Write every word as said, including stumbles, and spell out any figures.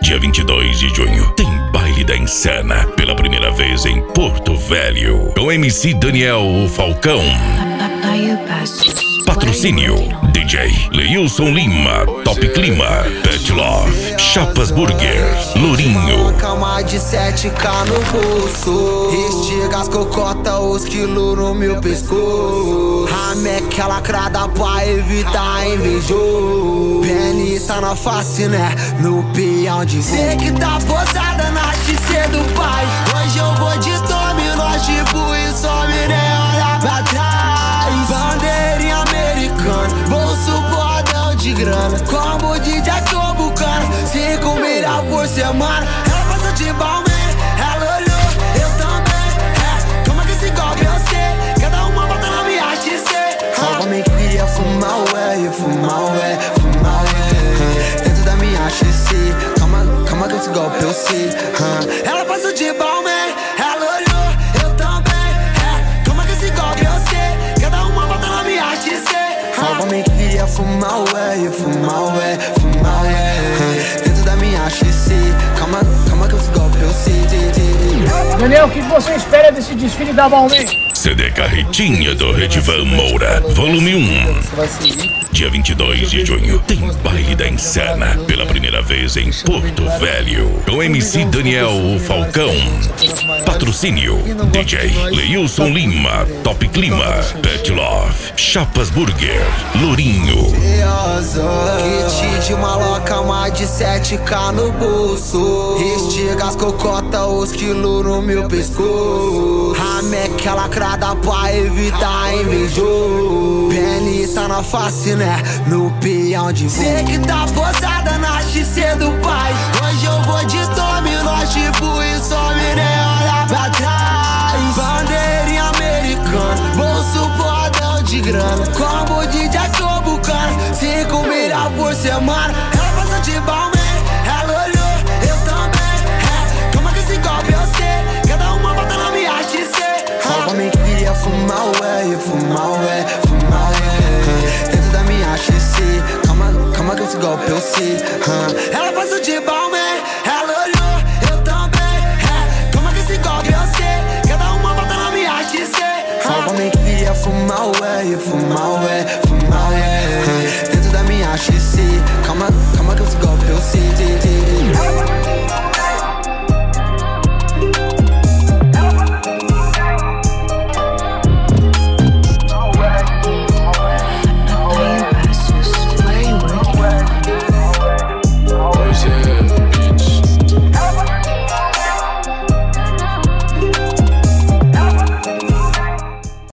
Dia vinte e dois de junho, tem Baile da Insana, pela primeira vez em Porto Velho, com M C Daniel o Falcão. Patrocínio D J Leilson Lima, Top Clima, Pet Love, Chapas Burger, Lourinho. Cama de sete K no bolso, estiga as cocota, os quilos no meu pescoço. Rameca lacrada pra evitar invejoso. Penita na face, né? No peão de cê que tá posada na X C do pai. Hoje eu vou de tome, nós tipo e some, né? Olha pra trás. Bandeirinha americana, bolso bordão de grana. Como D J tô bucana, cinco milhas por semana. Ela passa de balmain, ela olhou, eu também. É, toma que esse golpe eu sei, cada uma bota na minha X C. Só homem queria fumar ué, fumar ué, fumar ué. Dentro da minha X C, calma, calma que esse golpe eu sei. Ela passa de balmain, ela olhou, eu também. É, toma que esse golpe eu sei, cada uma bota na minha X C. Só homem queria fumar ué, fumar ué, fumar ué. Dentro da minha X C, calma, calma que esse golpe eu sei. Daniel, o que você espera desse desfile da Balmain? C D Carretinha do Redivan Moura, volume um. Dia vinte e dois de junho, tem Baile da Insana, pela primeira vez em Porto Velho, com M C Daniel o Falcão. Patrocínio D J Leilson Lima, Top Clima, Pet Love, Chapas Burger, Lourinho. Kit de maloca, mais de sete K no bolso, estiga as cocota, os quilos no meu pescoço. Rameca lacrada pra evitar invejoso. Penita na face, né? No peão de voo. Cê que tá posada na X C do pai. Hoje eu vou de tome, nós tipo e some, né? Olha pra trás. Bandeirinha americana, bolso bordão de grana. Como D J tô bucana, cinco milhas por semana. Ela passa de balmain, ela olhou, eu também. É, toma que esse golpe eu sei, cada uma bota na minha X C. Só homem queria fumar ué, fumar ué, fumar ué. Dentro da minha X C, calma, calma que esse golpe eu sei. Ela passa de balmain, ela olhou, eu também. É, toma que esse golpe eu sei, cada uma bota na minha X C. Só homem queria fumar ué, fumar ué, fumar ué. Dentro da minha X C,